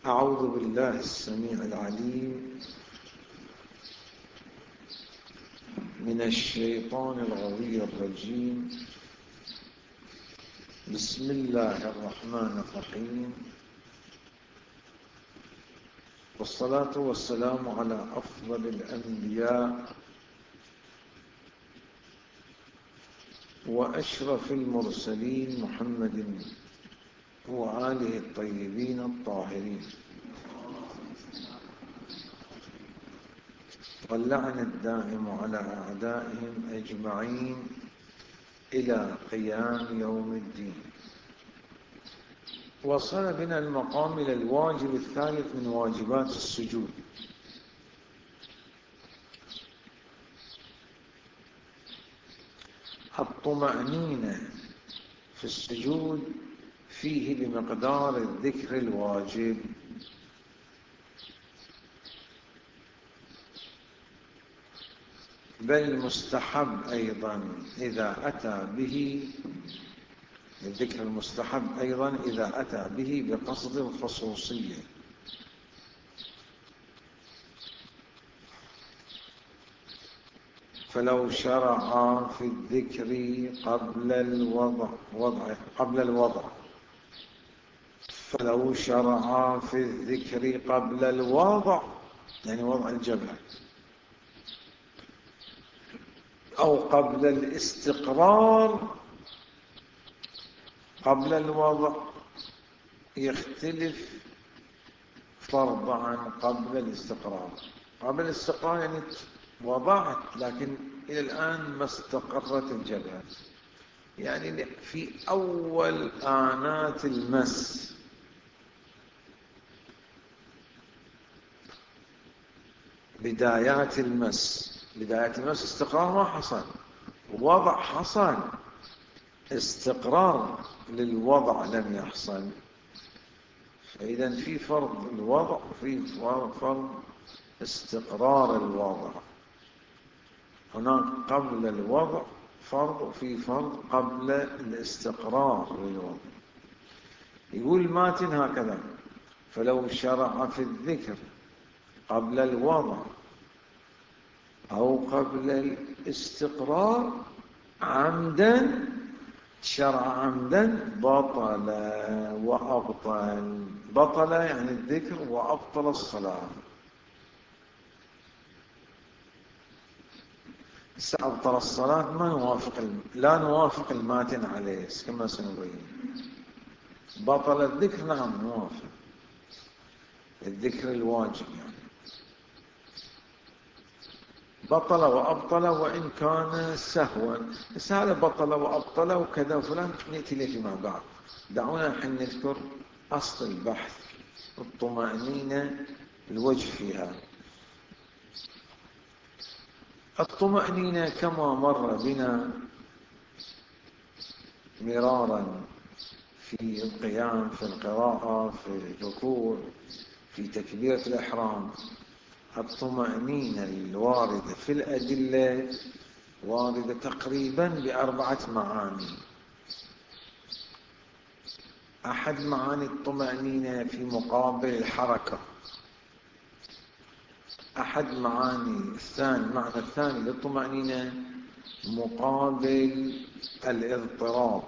أعوذ بالله السميع العليم من الشيطان الغوي الرجيم. بسم الله الرحمن الرحيم، والصلاة والسلام على أفضل الأنبياء وأشرف المرسلين محمد وآله الطيبين الطاهرين، واللعن الدائم على أعدائهم أجمعين إلى قيام يوم الدين. وصل بنا المقام إلى الواجب الثالث من واجبات السجود، الطمأنينة في السجود فيه بمقدار الذكر الواجب. بل مستحب أيضا إذا أتى به، الذكر المستحب أيضا إذا أتى به بقصد الخصوصية. فلو شرع في الذكر قبل الوضع فلو شرع في الذكر قبل الوضع، يعني وضع الجبهة، أو قبل الاستقرار قبل الوضع، يختلف فرض عن قبل الاستقرار. قبل الاستقرار يعني وضعت لكن إلى الآن ما استقرت الجبهة، يعني في أول آنات المس، بدايات المس استقرار ما حصل، وضع حصل، استقرار للوضع لم يحصل. فإذا في فرض الوضع وفي فرض استقرار الوضع. هناك قبل الوضع فرض وفي فرض قبل الاستقرار للوضع. يقول الماتن هكذا: فلو شرع في الذكر قبل الوضع أو قبل الاستقرار عمدا، شرع عمدا، بطل وأبطل. بطل يعني الذكر، وأبطل الصلاة. أبطل الصلاة لا نوافق الماتن عليه كما سنبين. بطل الذكر نعم نوافق، الذكر الواجب يعني بطل وأبطل وإن كان سهوا. بس هذا بطل وأبطل وكذا وفلان نأتي له فيما بعد. دعونا الحين نذكر أصل البحث، الطمأنينة، الوجه فيها. الطمأنينة كما مر بنا مرارا في القيام، في القراءة، في الركوع، في تكبيرة الإحرام، الطمأنينة الواردة في الأدلة واردة تقريبا بأربعة معاني. أحد معاني الطمأنينة في مقابل الحركة. أحد معاني المعنى الثاني للطمأنينة مقابل الاضطراب.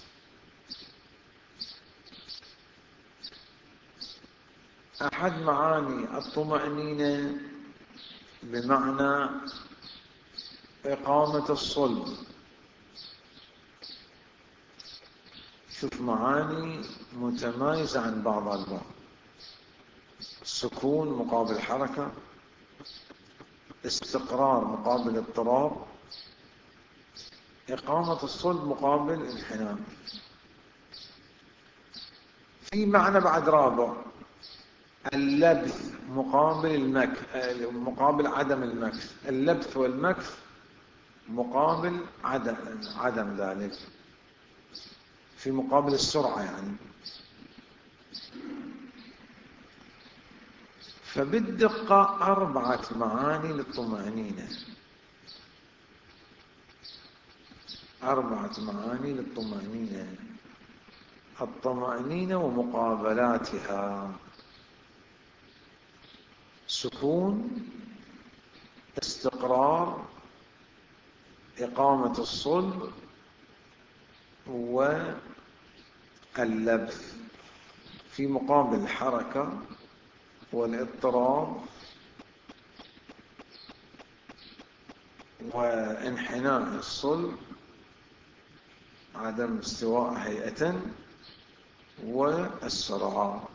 أحد معاني الطمأنينة بمعنى إقامة الصلب. شوف معاني متمايزة عن بعض البعض: سكون مقابل حركة، استقرار مقابل اضطراب، إقامة الصلب مقابل انحناء. في معنى بعد رابع: اللبث مقابل عدم المكث. اللبث والمكث مقابل عدم ذلك، في مقابل السرعة يعني. فبالدقة أربعة معاني للطمأنينة، أربعة معاني للطمأنينة. الطمأنينة ومقابلاتها. سكون، استقرار، إقامة الصلب، واللبث، في مقابل الحركة والاضطراب وانحناء الصلب، عدم استواء هيئة، والسرعة.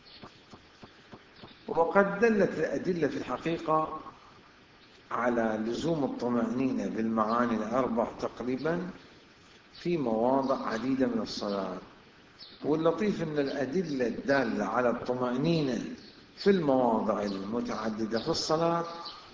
وقد دلت الأدلة في الحقيقة على لزوم الطمأنينة بالمعاني الأربع تقريبا في مواضع عديدة من الصلاة. واللطيف أن الأدلة الدالة على الطمأنينة في المواضع المتعددة في الصلاة،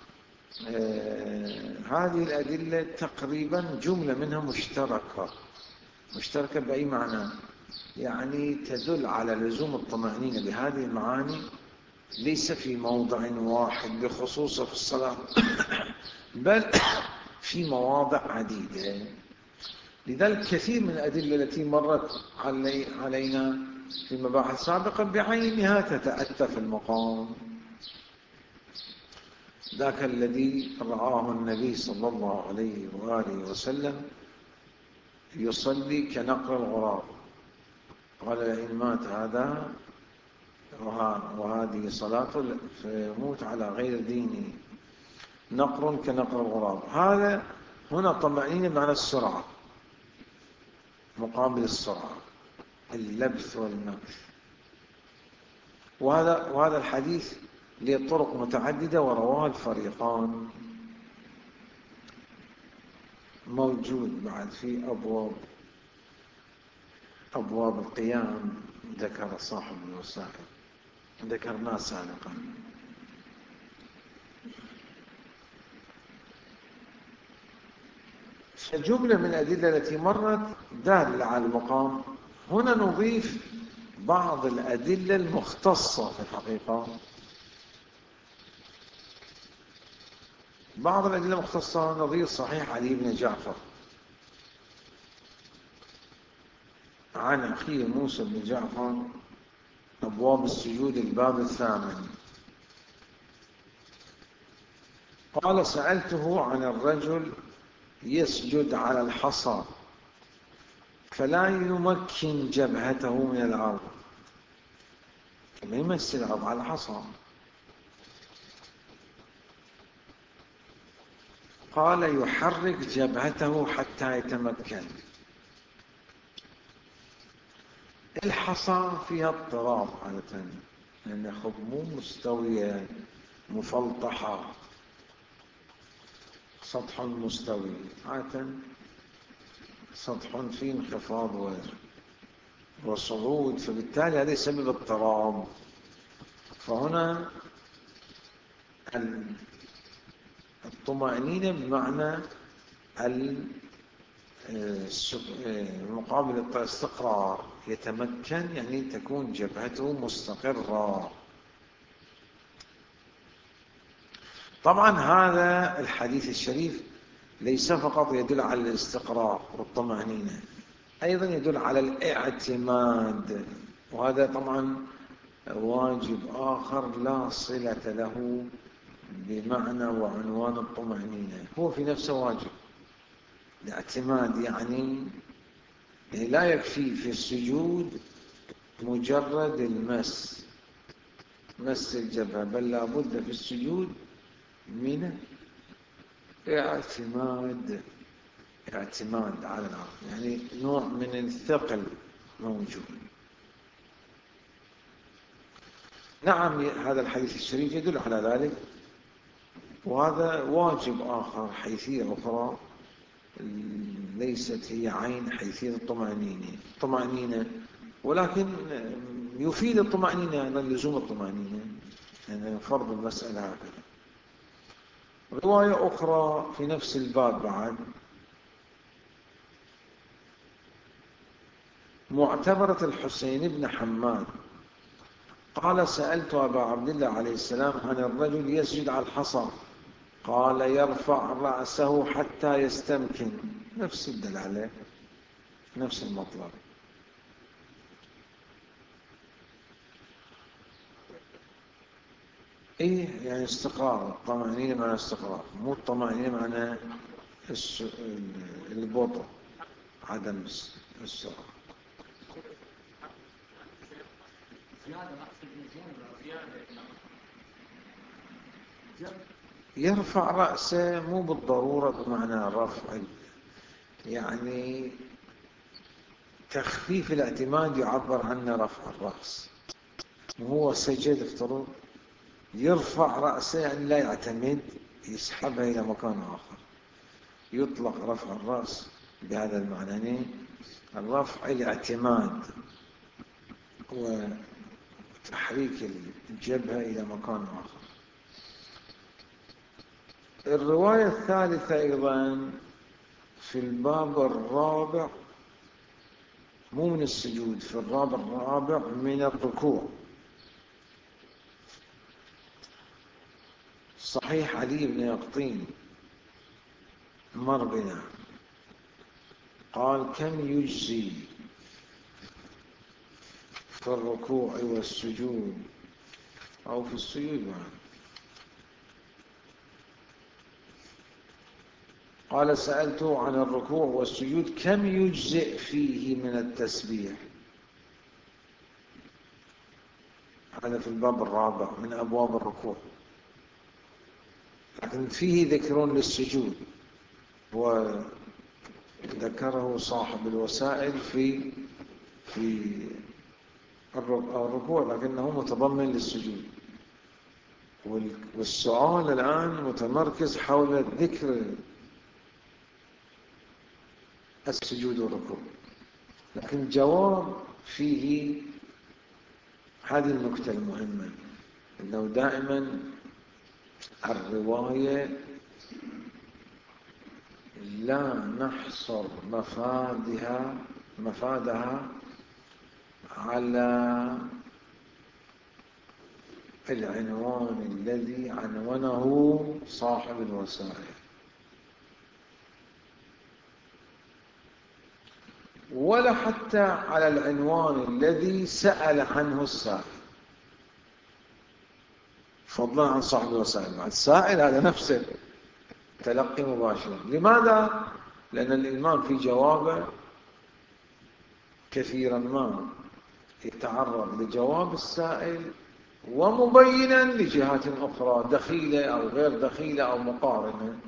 هذه الأدلة تقريبا جملة منها مشتركة بأي معنى؟ يعني تدل على لزوم الطمأنينة بهذه المعاني ليس في موضع واحد بخصوصه في الصلاة بل في مواضع عديدة. لذلك كثير من الأدلة التي مرت علينا في مباحث سابقة بعينها تتأتى في المقام. ذاك الذي رآه النبي صلى الله عليه وآله وسلم يصلي كنقر الغراب، قال لئن مات هذا وهذه صلاته فيموت على غير دينه، نقر كنقر الغراب. هذا هنا طمأنينة بمعنى السرعة، مقابل السرعة، اللبث والنبث. وهذا الحديث له طرق متعددة ورواه الفريقان، موجود بعد في أبواب القيام، ذكر صاحب الوسائل، ذكرناه سابقا. فجملة من الأدلة التي مرت دالة على المقام. هنا نضيف بعض الأدلة المختصة في الحقيقة، بعض الأدلة المختصة نظير صحيح علي بن جعفر عن أخيه موسى بن جعفر، أبواب السجود الباب 8، قال سألته عن الرجل يسجد على الحصى فلا يمكن جبهته من الأرض، ما يمس الأرض على الحصى، قال يحرك جبهته حتى يتمكن. الحصى فيها اضطراب عادة، لأنها مو مستوية مفلطحة، سطح مستوي، عادة سطح فيه انخفاض وصعود، فبالتالي هذا يسبب اضطراب. فهنا الطمأنينة بمعنى مقابل الاستقرار، يتمكن يعني تكون جبهته مستقرة. طبعا هذا الحديث الشريف ليس فقط يدل على الاستقرار والطمأنينة، أيضا يدل على الاعتماد، وهذا طبعا واجب آخر لا صلة له بمعنى وعنوان الطمأنينة، هو في نفسه واجب. الاعتماد يعني لا يكفي في السجود مجرد مس الجبهة، بل لابد في السجود من اعتماد على الأرض، يعني نوع من الثقل موجود. نعم، هذا الحديث الشريف يدل على ذلك، وهذا واجب آخر، حيثية أخرى ليست هي عين حيثية الطمأنينة، ولكن يفيد الطمأنينة أيضا لزوم الطمأنينة، يعني فرض المسألة هكذا. رواية أخرى في نفس الباب بعد، معتبرة الحسين بن حماد قال سألت أبا عبد الله عليه السلام عن الرجل يسجد على الحصى، قال يرفع رأسه حتى يستمكن، نفس الدلالة، نفس المطلب. إيه يعني استقرار، الطمأنينة معنى استقرار، مو الطمأنينة معنى البطء، عدم السرعة. يرفع رأسه مو بالضرورة بمعنى رفع، يعني تخفيف الاعتماد يعبر عنه رفع الرأس. وهو سجد افترض يرفع رأسه يعني لا يعتمد، يسحبها إلى مكان آخر. يطلق رفع الرأس بهذا المعنى، الرفع الاعتماد وتحريك الجبهة إلى مكان آخر. الرواية الثالثة أيضا في الباب الرابع، مو من السجود، في الباب الرابع من الركوع. صحيح علي بن يقطين مر بنا قال كم يجزي في الركوع والسجود، أو في السجود معنا. قال سألته عن الركوع والسجود كم يجزئ فيه من التسبيح. هذا في الباب الرابع من أبواب الركوع، لكن فيه ذكر للسجود وذكره صاحب الوسائل في الركوع، لكنه متضمن للسجود. والسؤال الآن متمركز حول ذكر السجود والركوع، لكن الجواب فيه هذه النكتة المهمة، أنه دائما الرواية لا نحصر مفادها على العنوان الذي عنونه صاحب الوسائل، ولا حتى على العنوان الذي سأل عنه السائل، فضلا عن صاحب الوسائل. مع السائل هذا نفسه تلقي مباشر. لماذا؟ لأن الإمام في جوابه كثيرا ما يتعرض لجواب السائل ومبينا لجهات أخرى دخيلة أو غير دخيلة أو مقارنة.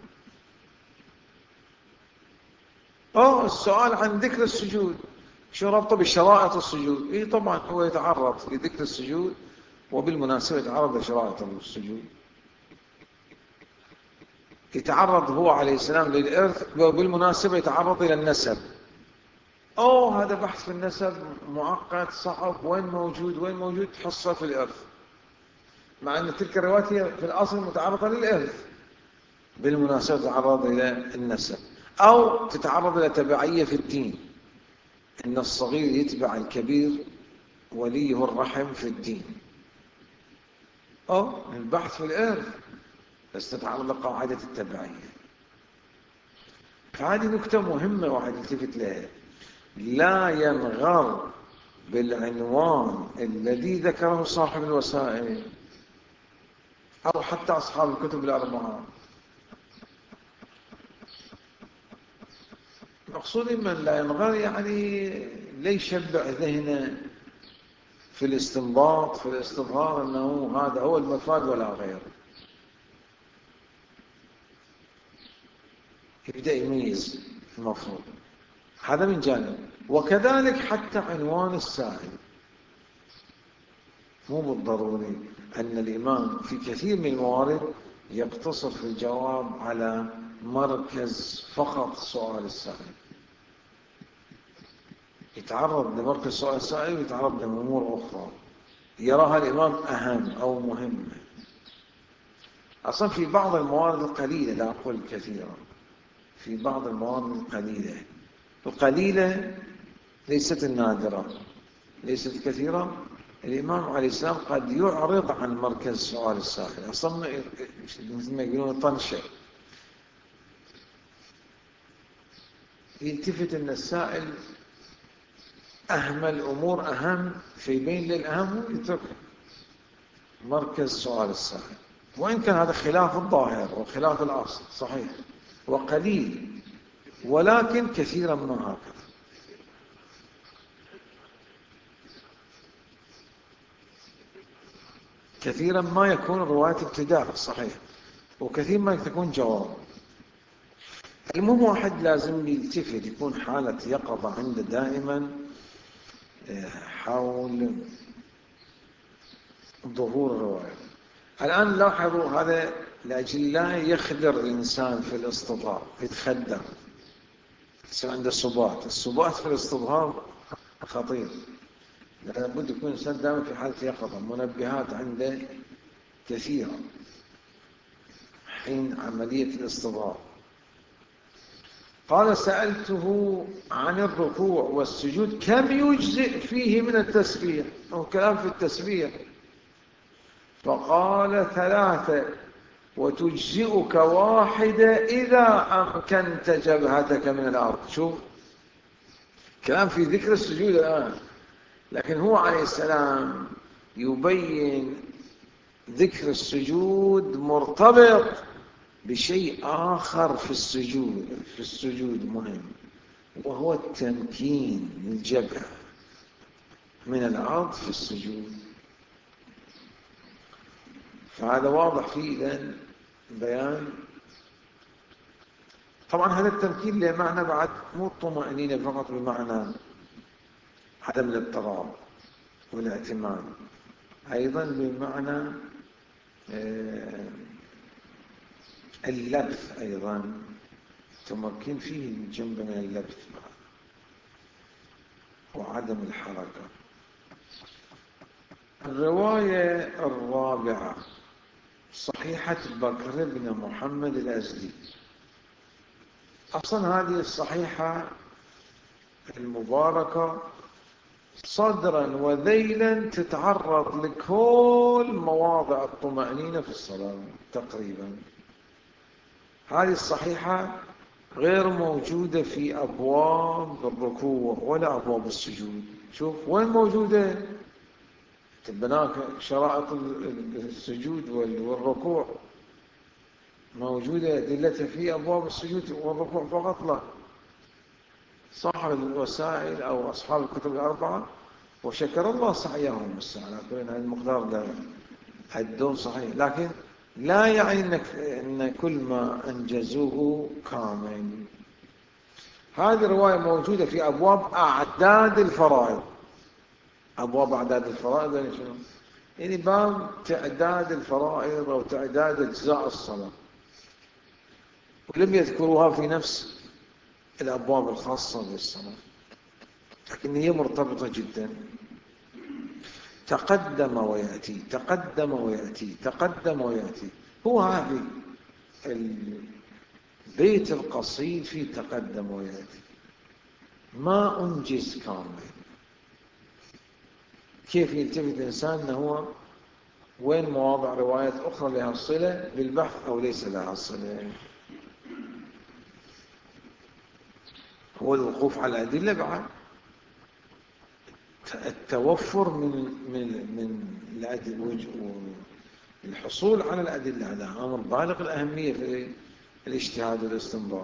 السؤال عن ذكر السجود شو ربطه بشرائط السجود؟ إيه طبعا هو يتعرض لذكر السجود، وبالمناسبة يتعرض لشرائط السجود. يتعرض هو عليه السلام للإرث، وبالمناسبة يتعرض إلى النسب. هذا بحث في النسب معقد صعب، وين موجود حصة في الإرث، مع أن تلك الروايات هي في الأصل متعرضة للإرث، بالمناسبة تتعرض إلى النسب، أو تتعرض إلى تبعية في الدين، إن الصغير يتبع الكبير وليه الرحم في الدين. البحث في الإرث بس تتعرض لقاعدة التبعية. فهذه نكتة مهمة واحد يلتفت لها، لا ينغر بالعنوان الذي ذكره صاحب الوسائل أو حتى أصحاب الكتب الأربعة. مقصود من لا ينغر يعني لا يشبع ذهنه في الاستنباط في الاستظهار أنه هذا هو المفاد ولا غير، يبدأ يميز المفروض. هذا من جانب. وكذلك حتى عنوان السائل، مو بالضروري أن الإمام في كثير من الموارد يقتصر في الجواب على مركز فقط سؤال السائل، يتعرض لمركز سؤال السائل ويتعرض لأمور أخرى يراها الإمام أهم أو مهمة. أصلا في بعض الموارد القليلة، لا أقول كثيرا، في بعض الموارد القليلة ليست النادرة ليست الكثيرة، الإمام عليه السلام قد يعرض عن مركز سؤال السائل، أصلا مثل ما يقولون طنشة، يلتفت أن السائل أهمل أمور أهم، في بين للأهم ويتركه، مركز سؤال السائل، وإن كان هذا خلاف الظاهر وخلاف الأصل صحيح وقليل، ولكن كثيرا ما هكذا. كثيرا ما يكون رواية ابتداء صحيح، وكثير ما تكون جواب. المهم واحد لازم يلتفت، يكون حالة يقظة عنده دائما حول ظهور الرواية. الآن لاحظوا هذا لأجل لا يخدر الإنسان في الاستظهار، يتخدر، يصير عنده صبات. الصبات في الاستظهار خطير، لابد يكون الإنسان دائما في حالة يقظة، منبهات عنده كثيرة حين عملية الاستظهار. قال سألته عن الركوع والسجود كم يجزئ فيه من التسبيح، أو كلام في التسبيح، فقال 3 وتجزئك 1 إذا أمكنت جبهتك من الأرض. شوف كلام في ذكر السجود الآن، لكن هو عليه السلام يبين ذكر السجود مرتبط بشيء آخر في السجود مهم، وهو التمكين الجبهة من الأرض في السجود. فهذا واضح فيه إذن بيان. طبعا هذا التمكين له معنى بعد، مو الطمأنينة فقط بمعنى عدم الاضطراب والاعتماد، أيضا بمعنى اللبث، أيضا تمكن فيه الجنب من اللبث وعدم الحركة. الرواية الرابعة صحيحة بكر بن محمد الأزدي. أصلا هذه الصحيحة المباركة صدرا وذيلا تتعرض لكل مواضع الطمأنينة في الصلاة تقريبا. هذه الصحيحة غير موجودة في أبواب الركوع ولا أبواب السجود. شوف وين موجودة؟ هناك شرائط السجود والركوع موجودة أدلتها في أبواب السجود والركوع فقط لا. صاحب الوسائل أو أصحاب الكتب الأربعة وشكر الله سعيهم على كل هذا المقدار لا أدون صحيح، لكن لا يعني أن كل ما أنجزوه كامل. هذه الرواية موجودة في أبواب أعداد الفرائض. أبواب أعداد الفرائض يعني شنو؟ يعني باب تعداد الفرائض أو تعداد أجزاء الصلاة، ولم يذكروها في نفس الأبواب الخاصة بالصلاة، لكن هي مرتبطة جدا. تقدم ويأتي تقدم ويأتي تقدم ويأتي، هو هذه البيت القصيد في تقدم ويأتي، ما أنجز كامل. كيف يلتفت الإنسان أنه هو وين مواضع روايات أخرى لها صلة بالبحث أو ليس لها صلة. هو الوقوف على الأدلة بعد التوفر من الأدلة، الحصول على الأدلة هذا أمر بالغ الأهمية في الاجتهاد والاستنباط.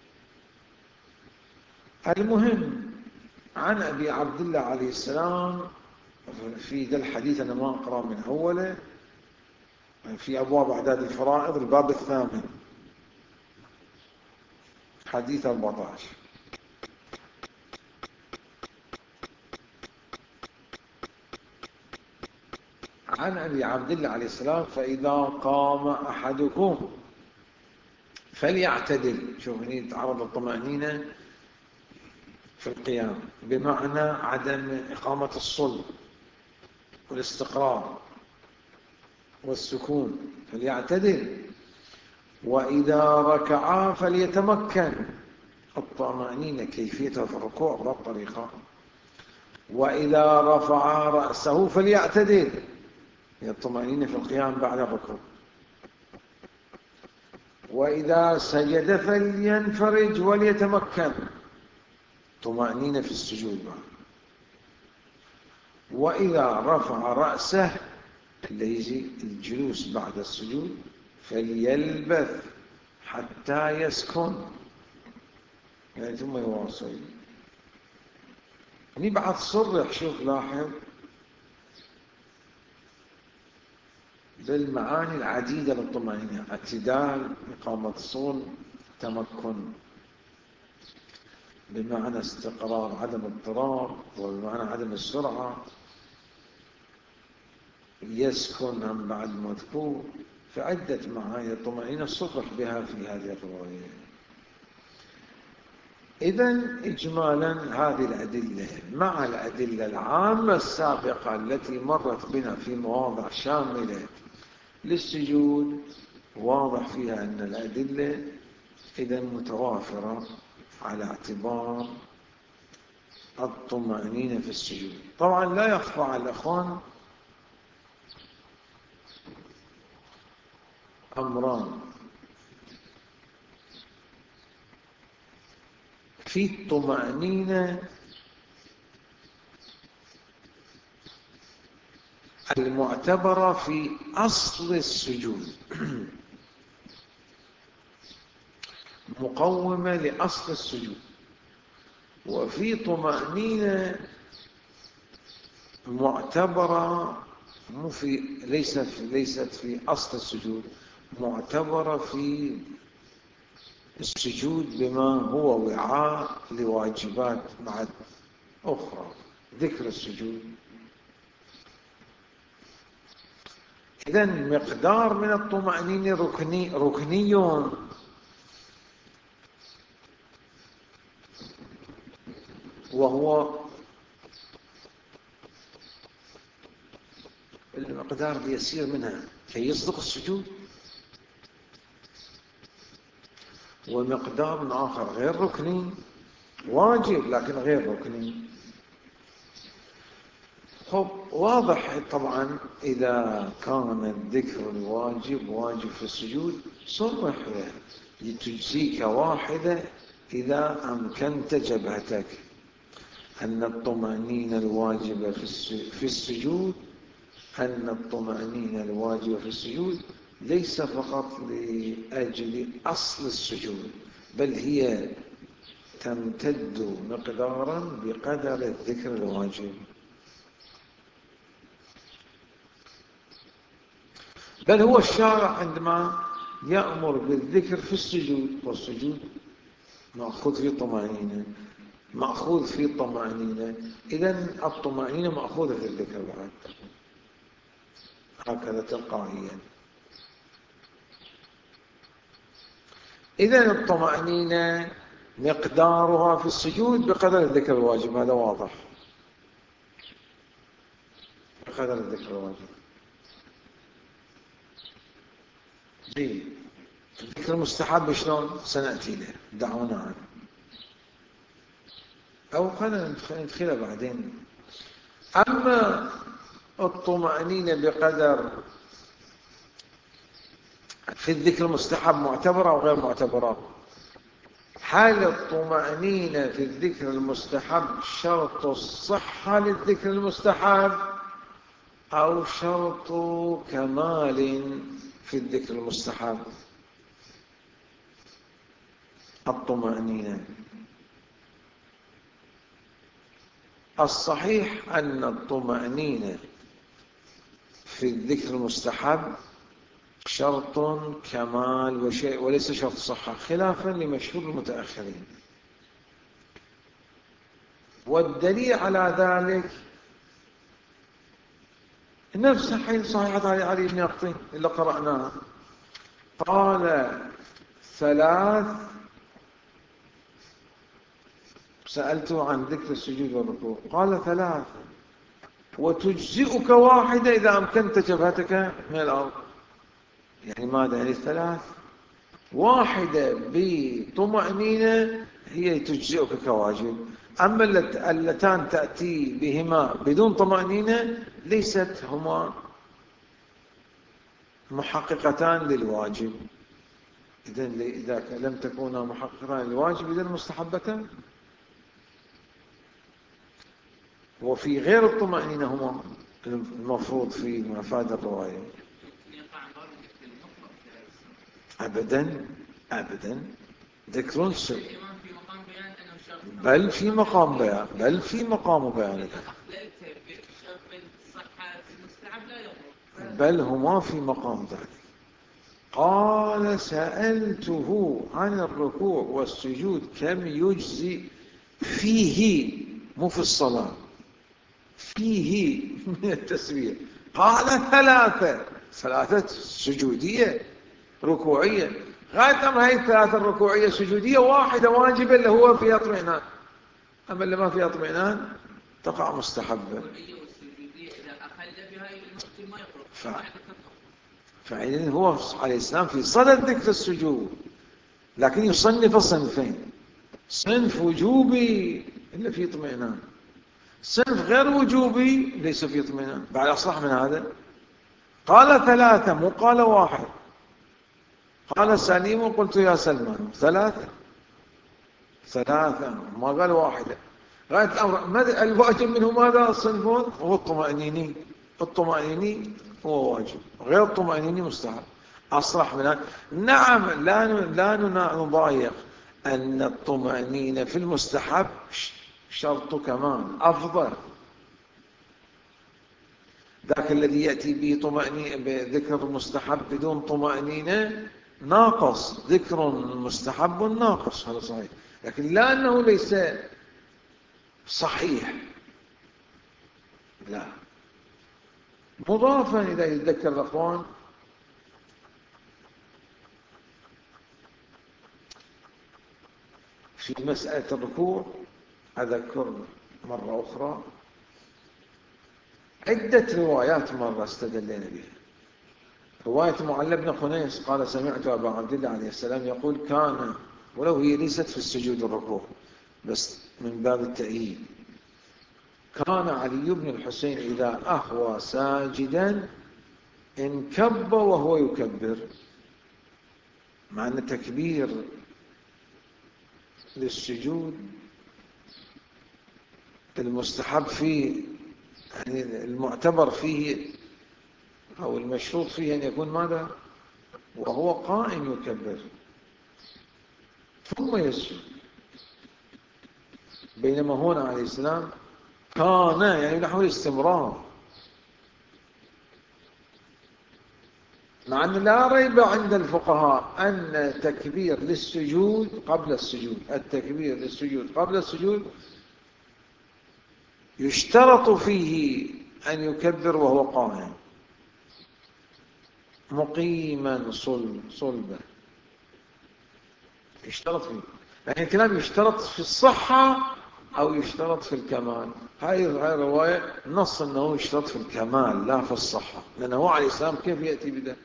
المهم عن أبي عبد الله عليه السلام في ذا الحديث، أنا ما أقرأ من أوله، في أبواب أعداد الفرائض الباب 8 حديث 14. عن أبي عبد الله عليه السلام فإذا قام أحدكم فليعتدل. شوف هنا يتعرض الطمأنينة في القيام بمعنى عدم إقامة الصلب والاستقرار والسكون، فليعتدل. وإذا ركعا فليتمكن، الطمأنينة كيفيتها في الركوع بالطريقة. وإذا رفع رأسه فليعتدل، هي الطمأنينة في القيام بعد الركوع. وإذا سجد فلينفرج وليتمكن، طمأنينة في السجود. وإذا رفع رأسه اللي يجي الجلوس بعد السجود فليلبث حتى يسكن، يعني ثم يواصل. هني بعد صرح، شوف لاحظ، بالمعاني العديدة للطمأنينة: اعتدال، إقامة صلب، تمكن، بمعنى استقرار عدم اضطرار، وبمعنى عدم السرعة. يسكن هم بعد مذكور، فعدة معاني الطمأنينة صرح بها في هذه الرواية. إذن إجمالا هذه الأدلة مع الأدلة العامة السابقة التي مرت بنا في مواضع شاملة للسجود، واضح فيها أن الأدلة إذن متوافرة على اعتبار الطمأنينة في السجود. طبعا لا يخفى على الأخوان أمران في الطمأنينة المعتبرة في أصل السجود، مقومة لأصل السجود، وفي طمأنينة معتبرة ليست في أصل السجود، معتبرة في السجود بما هو وعاء لواجبات بعد أخرى، ذكر السجود. إذن مقدار من الطمأنينة ركني، وهو المقدار اليسير منها كي يصدق السجود، ومقدار آخر غير ركني واجب لكن غير ركني. خب واضح طبعا إذا كان الذكر الواجب واجب في السجود صرح لتجزيك واحدة إذا أمكنت جبهتك أن الطمأنينة الواجبة في السجود، أن الطمأنينة الواجبة في السجود ليس فقط لأجل أصل السجود، بل هي تمتد مقدارا بقدر الذكر الواجب. بل هو الشارع عندما يأمر بالذكر في السجود، والسجود مأخوذ في طمأنينة، مأخوذ في طمأنينة، إذن الطمأنينة مأخوذة في الذكر بعد، هكذا تلقائيا. إذن الطمأنينة مقدارها في السجود بقدر الذكر الواجب، هذا واضح، بقدر الذكر الواجب. جيد. الذكر المستحب شلون؟ سنأتي له، دعونا عنه، أو خلينا ندخله بعدين. أما الطمأنينة بقدر في الذكر المستحب معتبرة أو غير معتبرة؟ هل الطمأنينة في الذكر المستحب شرط الصحة للذكر المستحب أو شرط كمال في الذكر المستحب؟ الطمأنينة الصحيح أن الطمأنينة في الذكر المستحب شرط كمال وليس شرط صحة، خلافا لمشهور المتأخرين. والدليل على ذلك نفس صحيحة علي بن يقطين اللي قرأناها، قال 3 سألته عن ذكر السجود والركوع، قال 3 وتجزئك واحدة إذا أمكنت جبهتك من الأرض. يعني ماذا؟ يعني 3 واحدة بطمأنينة هي تجزئك كواجب، أما اللتان تأتي بهما بدون طمأنينة ليست هما محققتان للواجب. إذا لم تكونا محققتان للواجب إذن مستحبتان، وفي غير الطمأنينة هما المفروض في مفاد الرواية؟ أبدا أبدا، ذكر بل في مقام بيان، بل في مقام بيان، بل هما في مقام ذلك. قال سألته عن الركوع والسجود كم يجزي فيه، مو في الصلاة، فيه من التسبيح. قال ثلاثة سجودية ركوعية، غاية أمر هاي الثلاثة الركوعية سجودية، واحدة واجبة اللي هو فيها اطمئنان، أما اللي ما فيها اطمئنان تقع مستحبة. فعلا هو عليه السلام في صدد ذكر السجود، لكن يصنف صنفين: صنف وجوبي اللي فيه اطمئنان، صنف غير وجوبي ليس فيه اطمئنان. بعد أصلح من هذا قال ثلاثة، مو قال واحد. قال سليم وقلت يا سلمان ثلاثة ما قال واحدة. غاية الأمر الواجب منه ماذا؟ صنفون، هو الطمأنيني. الطمأنيني هو واجب، غير الطمأنيني مستحب. أصرح من هذا. نعم، لا نضايق أن الطمأنينة في المستحب شرط كمان أفضل. ذاك الذي يأتي بذكر المستحب بدون طمأنينة ناقص، ذكر مستحب ناقص، هذا صحيح، لكن لا أنه ليس صحيح، لا. مضافا إذا يتذكر الأخوان، في مسألة الركوع أذكر مرة أخرى عدة روايات مرة استدلنا بها. رواية معل بن خنيس قال سمعت أبا عبد الله عليه السلام يقول كان، ولو هي ليست في السجود الركوع بس من باب التأييد، كان علي بن الحسين إذا أهوى ساجدا انكب وهو يكبر، مع أن التكبير للسجود المستحب فيه، يعني المعتبر فيه أو المشروط فيه أن يكون ماذا؟ وهو قائم يكبر ثم يسجد. بينما هنا عليه السلام كان يعني نحو الاستمرار، مع أن لا ريب عند الفقهاء أن تكبير للسجود قبل السجود، التكبير للسجود قبل السجود يشترط فيه أن يكبر وهو قائم مقيما صلبا، يشترط فيه. لكن الكلام يشترط في الصحة أو يشترط في الكمال. هاي الرواية نص أنه يشترط في الكمال لا في الصحة، لأنه عليه السلام كيف يأتي بذلك؟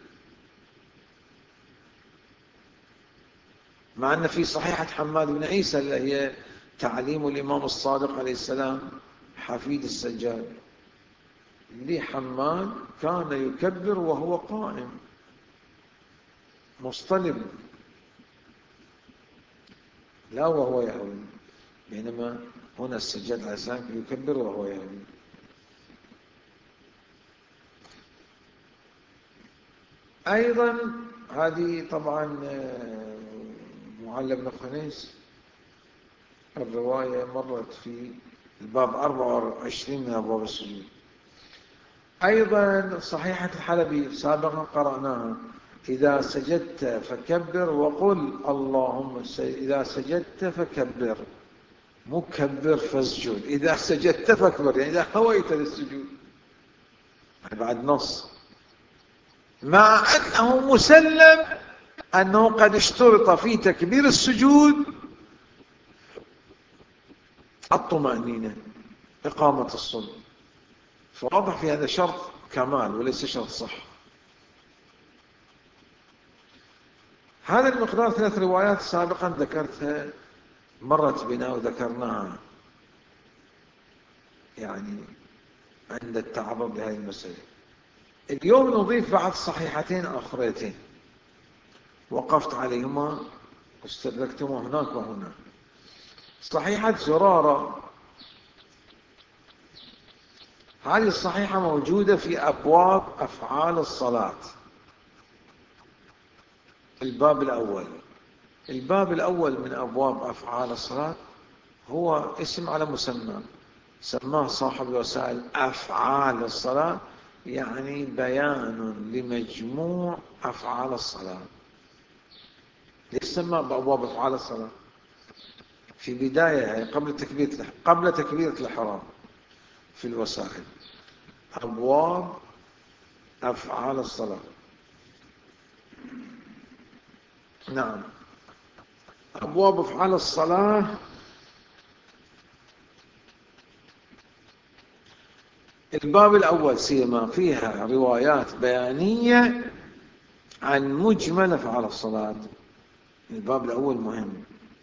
مع أن في صحيحة حماد بن عيسى اللي هي تعليم الإمام الصادق عليه السلام حفيد السجاد، لحماد كان يكبر وهو قائم مصطلب لا وهو يهوي، بينما هنا السجاد عليه السلام يكبر وهو يهوي. أيضا هذه طبعا معل بن خنيس الرواية مرت في الباب 24 من أبواب السجود. أيضا صحيحة الحلبي سابقا قرأناها: إذا سجدت فكبر وقل اللهم إذا سجدت فكبر، مكبر فاسجد، إذا سجدت فكبر، يعني إذا هويت للسجود. بعد نص، مع أنه مسلم أنه قد اشترط في تكبير السجود الطمأنينة إقامة الصلب، فواضح في هذا شرط كمال وليس شرط صح. هذا المقدار 3 روايات سابقا ذكرتها، مرت بنا وذكرناها يعني عند التعرض لهذه المسألة. اليوم نضيف بعض صحيحتين أخريتين وقفت عليهما واستدركتهما هناك وهنا. صحيحة زرارة، هذه الصحيحة موجودة في أبواب أفعال الصلاة. الباب الأول من أبواب أفعال الصلاة هو اسم على مسمى، سماه صاحب وسائل أفعال الصلاة، يعني بيان لمجموع أفعال الصلاة. ليش سماه بأبواب أفعال الصلاة؟ في بداية قبل تكبيرة الإحرام في الوسائل أبواب أفعال الصلاة. نعم، أبواب أفعال الصلاة الباب الأول سيما فيها روايات بيانية عن مجمل أفعال الصلاة. الباب الأول مهم،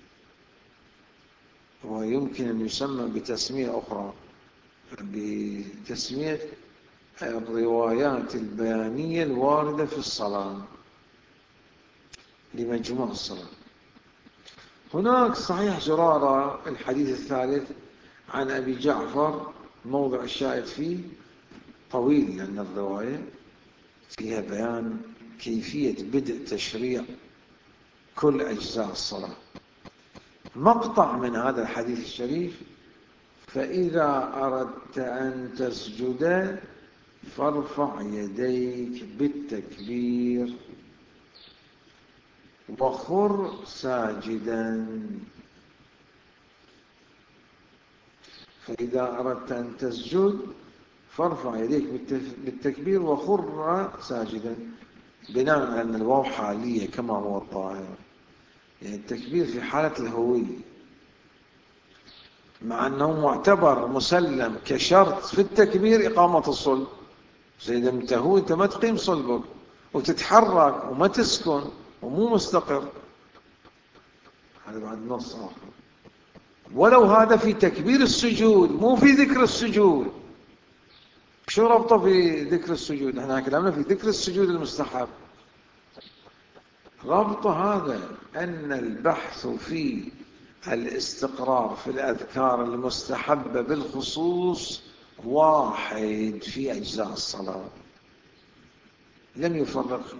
ويمكن أن يسمى بتسمية أخرى، بتسمية الروايات البيانية الواردة في الصلاة لمجموع الصلاة. هناك صحيح زرارة الحديث الثالث عن أبي جعفر، موضع الشاهد فيه طويل، لأن الرواية فيها بيان كيفية بدء تشريع كل أجزاء الصلاة. مقطع من هذا الحديث الشريف: فإذا أردت أن تسجد فارفع يديك بالتكبير وخر ساجدا. فإذا أردت أن تسجد فارفع يديك بالتكبير وخر ساجدا، بناء على أن الواو حالية كما هو الظاهر، يعني التكبير في حالة الهوية، مع أنه معتبر مسلم كشرط في التكبير إقامة الصلب. إذا أنت هو أنت ما تقيم صلبك وتتحرك وما تسكن ومو مستقر، هذا بعد نص آخر. ولو هذا في تكبير السجود مو في ذكر السجود. شو ربطه في ذكر السجود؟ احنا كلامنا في ذكر السجود المستحب. ربط هذا أن البحث في الاستقرار في الأذكار المستحبة بالخصوص واحد في أجزاء الصلاة، لم يفرق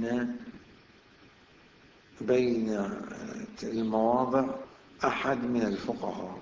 بين المواضع أحد من الفقهاء.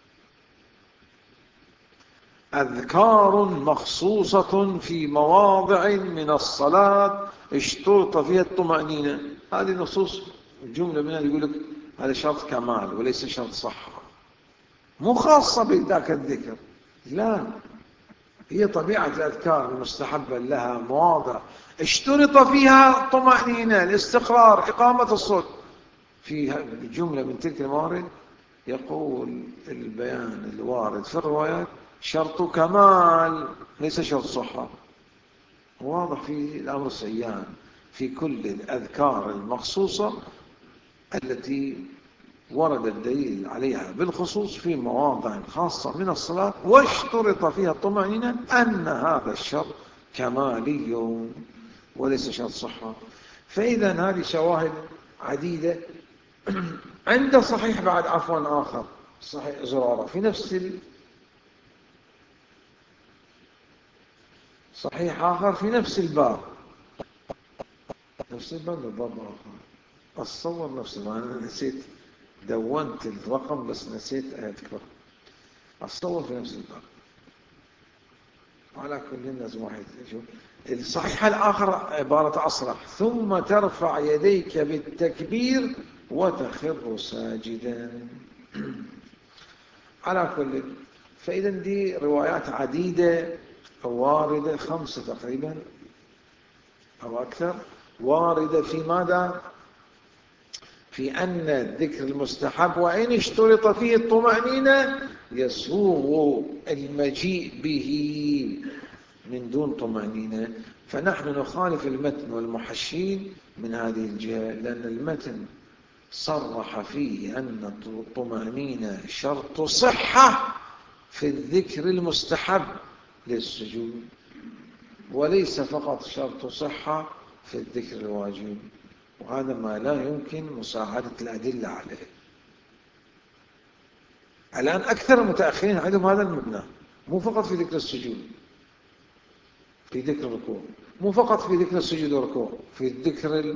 أذكار مخصوصة في مواضع من الصلاة اشترط فيها الطمأنينة. هذه نصوص جملة منها يقول لك هذا شرط كمال وليس شرط صحة، مو خاصة بذاك الذكر، لا، هي طبيعة الأذكار المستحبة لها مواضع اشترط فيها الطمأنينة، الاستقرار، إقامة الصوت. في جملة من تلك الموارد يقول البيان الوارد في الروايات شرط كمال ليس شرط صحة. واضح في الأمر السيان في كل الأذكار المخصوصة التي ورد الدليل عليها بالخصوص في مواضع خاصة من الصلاة واشترط فيها الطمأنينة، أن هذا الشرط كمالي وليس شرط صحة. فإذا هذه شواهد عديدة. عند صحيح بعد عفوا آخر، صحيح زرارة في نفس صحيح آخر في نفس الباب، باب آخر أتصور نفس الباب. أنا نسيت، دونت الرقم بس نسيت أذكر. أتصور في نفس الباب. على كل الناس واحد. شوف الصحيح الآخر عبارة أصرح: ثم ترفع يديك بالتكبير وتخر ساجدا. على كل، فإذا دي روايات عديدة واردة، 5 تقريبا أو أكثر، واردة في ماذا؟ في أن الذكر المستحب وإن اشترط فيه الطمأنينة يسوغ المجيء به من دون طمأنينة. فنحن نخالف المتن والمحشين من هذه الجهة، لأن المتن صرح فيه أن الطمأنينة شرط صحة في الذكر المستحب للسجود، وليس فقط شرط صحة في الذكر الواجب، وهذا ما لا يمكن مساعدة الأدلة عليه. الآن أكثر المتأخرين عندهم هذا المبنى، مو فقط في ذكر السجود، في ذكر الركوع، مو فقط في ذكر السجود والركوع، في ذكر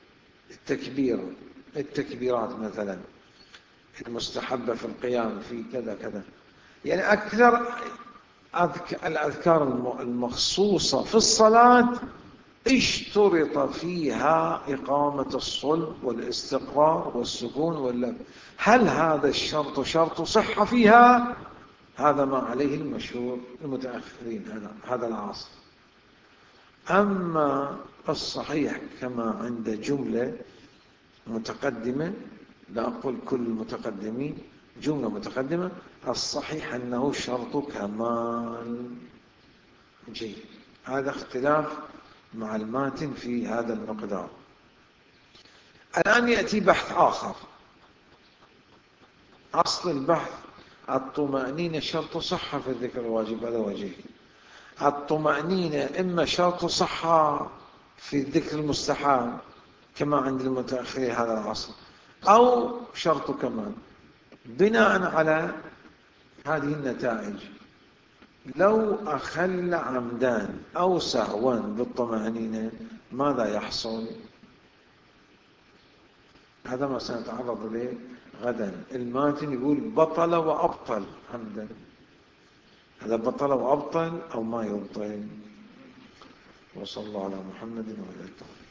التكبيرات مثلا المستحبة في القيام، في كذا كذا. يعني أكثر الأذكار المخصوصة في الصلاة اشترط فيها إقامة الصلب والاستقرار والسكون واللب. هل هذا الشرط شرط صحة فيها؟ هذا ما عليه المشهور المتأخرين، هذا العصر. أما الصحيح كما عند جملة متقدمة، لا أقول كل المتقدمين، جملة متقدمة، الصحيح أنه شرط كمال. جيد، هذا اختلاف مع الماتن في هذا المقدار. الآن يأتي بحث آخر. أصل البحث الطمأنينة شرط صحة في الذكر الواجب على وجهه. الطمأنينة إما شرط صحة في الذكر المستحب كما عند المتأخرين هذا العصر، أو شرط كمال. بناء على هذه النتائج، لو أخل عمدان أو سهوا بالطمأنينة ماذا يحصل؟ هذا ما سنتعرض إليه غدا. الماتن يقول بطل وأبطل عمدا، هذا بطل وأبطل أو ما يبطل. وصلى الله على محمد وعلى آله.